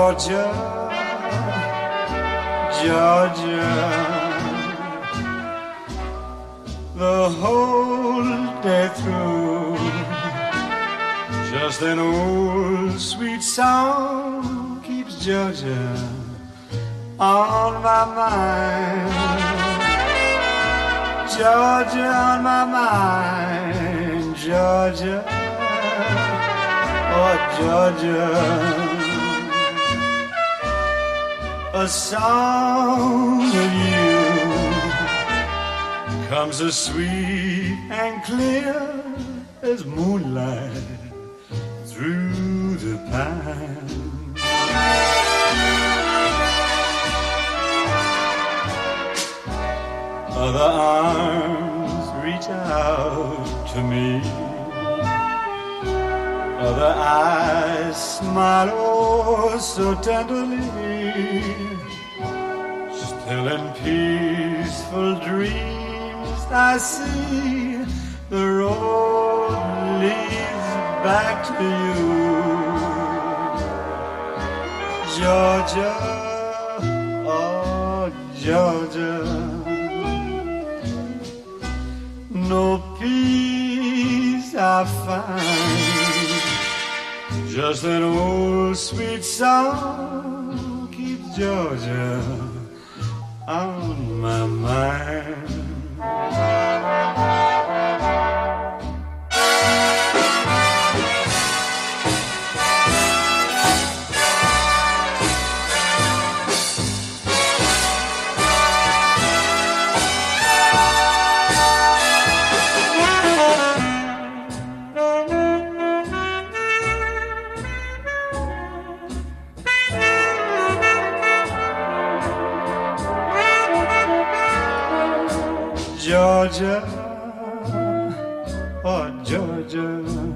Georgia, Georgia, the whole day through, just an old sweet song keeps Georgia on my mind. Georgia on my mind, Georgia, oh Georgia. A song of you comes as sweet and clear as moonlight through the pine. Other arms reach out to me, other eyes smile oh so tenderly. Still in peaceful dreams I see the road leads back to you. Georgia, oh Georgia, no peace I find, just an old sweet song keeps Georgia on my mind. Georgia, oh Georgia,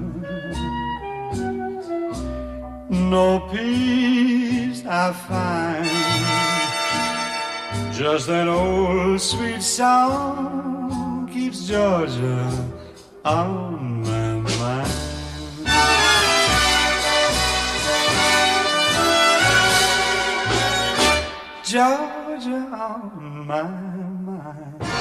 no peace I find, just that old sweet song keeps Georgia on my mind. Georgia on my mind.